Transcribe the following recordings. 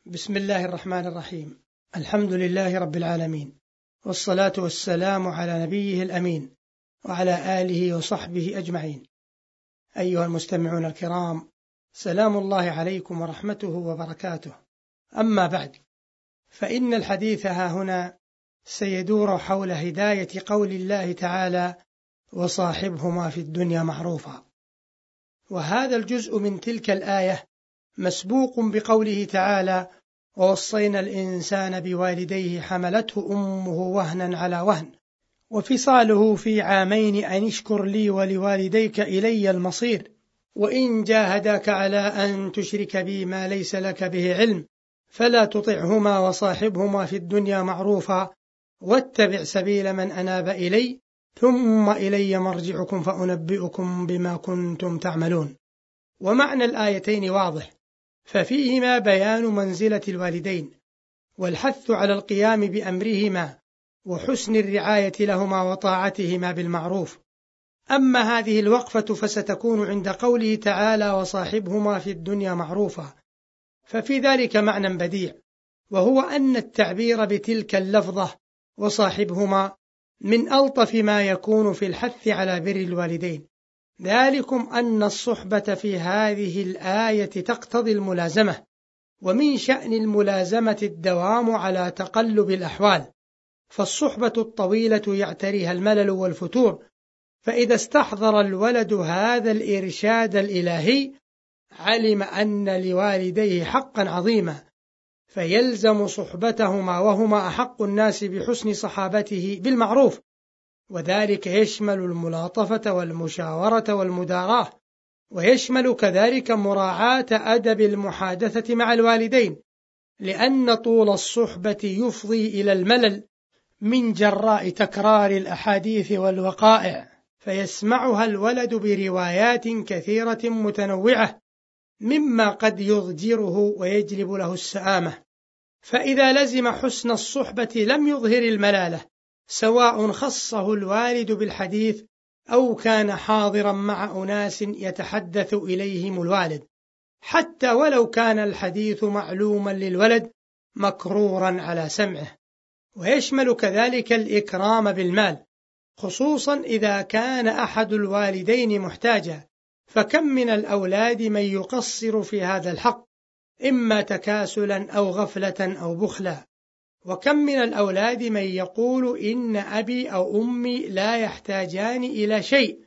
بسم الله الرحمن الرحيم. الحمد لله رب العالمين، والصلاة والسلام على نبيه الأمين وعلى آله وصحبه أجمعين. أيها المستمعون الكرام، سلام الله عليكم ورحمته وبركاته. أما بعد، فإن الحديث هنا سيدور حول هداية قول الله تعالى: وصاحبهما في الدنيا معروفا. وهذا الجزء من تلك الآية مسبوق بقوله تعالى: ووصينا الإنسان بوالديه حملته أمه وهنا على وهن وفصاله في عامين أن اشكر لي ولوالديك إلي المصير وإن جاهداك على أن تشرك بي ما ليس لك به علم فلا تطعهما وصاحبهما في الدنيا معروفا واتبع سبيل من أناب إلي ثم إلي مرجعكم فأنبئكم بما كنتم تعملون. ومعنى الآيتين واضح، ففيهما بيان منزلة الوالدين والحث على القيام بأمرهما وحسن الرعاية لهما وطاعتهما بالمعروف. أما هذه الوقفة فستكون عند قوله تعالى: وصاحبهما في الدنيا معروفا، ففي ذلك معنى بديع، وهو أن التعبير بتلك اللفظة وصاحبهما من ألطف ما يكون في الحث على بر الوالدين، ذلكم أن الصحبة في هذه الآية تقتضي الملازمة، ومن شأن الملازمة الدوام على تقلب الأحوال، فالصحبة الطويلة يعتريها الملل والفتور، فإذا استحضر الولد هذا الإرشاد الإلهي علم أن لوالديه حقا عظيما، فيلزم صحبتهما وهما أحق الناس بحسن صحابته بالمعروف، وذلك يشمل الملاطفة والمشاورة والمداراة، ويشمل كذلك مراعاة أدب المحادثة مع الوالدين، لأن طول الصحبة يفضي إلى الملل من جراء تكرار الأحاديث والوقائع، فيسمعها الولد بروايات كثيرة متنوعة مما قد يضجره ويجلب له السآمة. فإذا لزم حسن الصحبة لم يظهر الملالة، سواء خصه الوالد بالحديث أو كان حاضرا مع أناس يتحدث إليهم الوالد، حتى ولو كان الحديث معلوما للولد مكرورا على سمعه. ويشمل كذلك الإكرام بالمال، خصوصا إذا كان أحد الوالدين محتاجا، فكم من الأولاد من يقصر في هذا الحق، إما تكاسلا أو غفلة أو بخلا، وكم من الأولاد من يقول إن أبي أو أمي لا يحتاجان إلى شيء،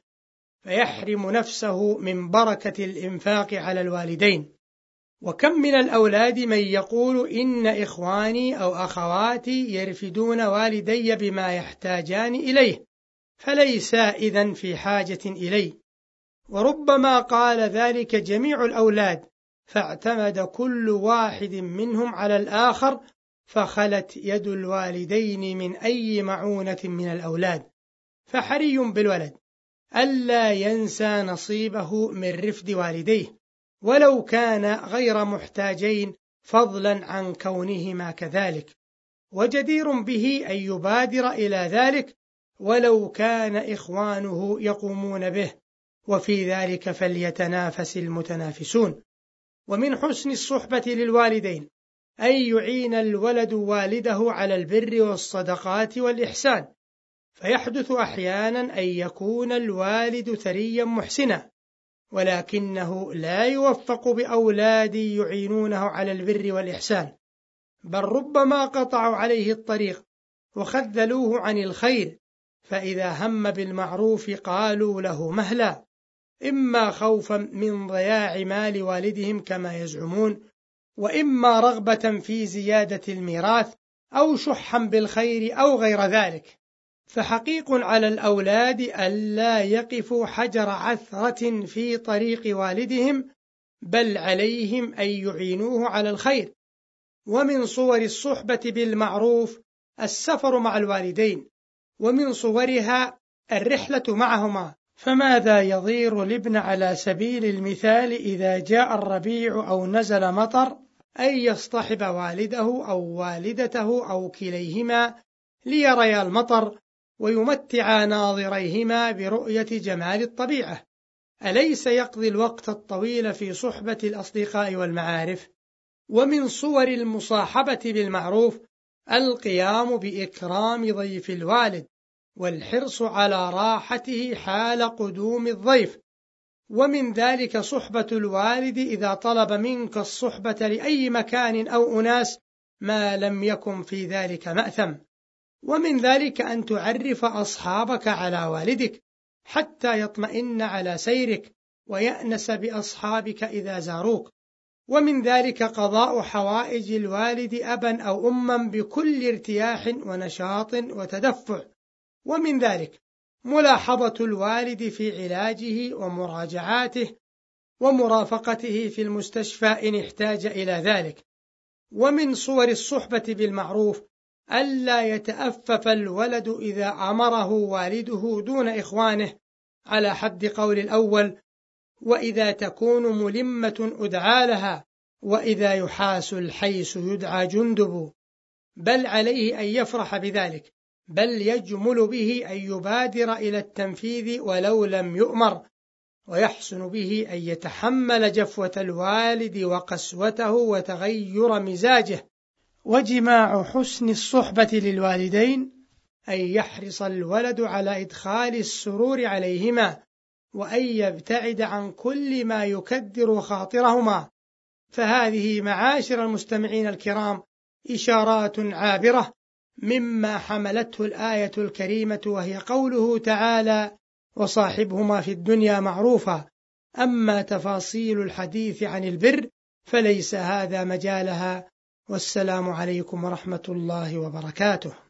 فيحرم نفسه من بركة الإنفاق على الوالدين، وكم من الأولاد من يقول إن إخواني أو أخواتي يرفدون والدي بما يحتاجان إليه فليس إذن في حاجة إليه. وربما قال ذلك جميع الأولاد، فاعتمد كل واحد منهم على الآخر، فخلت يد الوالدين من أي معونة من الأولاد. فحري بالولد ألا ينسى نصيبه من رفد والديه ولو كان غير محتاجين، فضلا عن كونهما كذلك، وجدير به أن يبادر إلى ذلك ولو كان إخوانه يقومون به، وفي ذلك فليتنافس المتنافسون. ومن حسن الصحبة للوالدين أن يعين الولد والده على البر والصدقات والإحسان، فيحدث أحيانا أن يكون الوالد ثريا محسنا، ولكنه لا يوفق بأولاد يعينونه على البر والإحسان، بل ربما قطعوا عليه الطريق وخذلوه عن الخير، فإذا هم بالمعروف قالوا له مهلا، إما خوفا من ضياع مال والدهم كما يزعمون، وإما رغبة في زيادة الميراث أو شحا بالخير أو غير ذلك. فحقيق على الأولاد ألا يقفوا حجر عثرة في طريق والدهم، بل عليهم أن يعينوه على الخير. ومن صور الصحبة بالمعروف السفر مع الوالدين، ومن صورها الرحلة معهما، فماذا يضير الابن على سبيل المثال إذا جاء الربيع أو نزل مطر أن يصطحب والده أو والدته أو كليهما ليريا المطر ويمتع ناظريهما برؤية جمال الطبيعة؟ أليس يقضي الوقت الطويل في صحبة الأصدقاء والمعارف؟ ومن صور المصاحبة بالمعروف القيام بإكرام ضيف الوالد والحرص على راحته حال قدوم الضيف، ومن ذلك صحبة الوالد إذا طلب منك الصحبة لأي مكان أو أناس ما لم يكن في ذلك مأثم، ومن ذلك أن تعرف أصحابك على والدك حتى يطمئن على سيرك ويأنس بأصحابك إذا زاروك، ومن ذلك قضاء حوائج الوالد أبا أو أما بكل ارتياح ونشاط وتدفع، ومن ذلك ملاحظة الوالد في علاجه ومراجعاته ومرافقته في المستشفى إن احتاج إلى ذلك. ومن صور الصحبة بالمعروف ألا يتأفف الولد إذا أمره والده دون إخوانه على حد قول الأول: وإذا تكون ملمة أدعى لها، وإذا يحاس الحيس يدعى جندب، بل عليه أن يفرح بذلك، بل يجمل به أن يبادر إلى التنفيذ ولو لم يؤمر، ويحسن به أن يتحمل جفوة الوالد وقسوته وتغير مزاجه. وجماع حسن الصحبة للوالدين أن يحرص الولد على إدخال السرور عليهما، وأن يبتعد عن كل ما يكدر خاطرهما، فهذه معاشر المستمعين الكرام إشارات عابرة مما حملته الآية الكريمة، وهي قوله تعالى: وصاحبهما في الدنيا معروفا. أما تفاصيل الحديث عن البر فليس هذا مجالها، والسلام عليكم ورحمة الله وبركاته.